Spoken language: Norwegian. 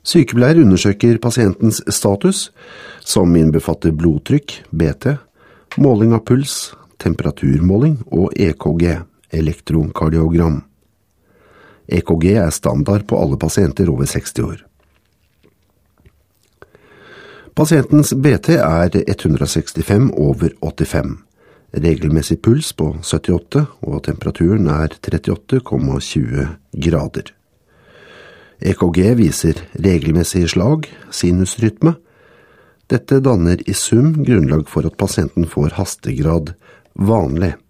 Sykepleier undersøker pasientens status, som innbefatter blodtrykk, BT, måling av puls, temperaturmåling og EKG, elektrokardiogram. EKG er standard på alle pasienter over 60 år. Pasientens BT er 165 over 85, regelmessig puls på 78 og temperaturen er 38,20 grader. EKG viser regelmessige slag, sinusrytme. Dette danner i sum grunnlag for at pasienten får hastegrad vanlig.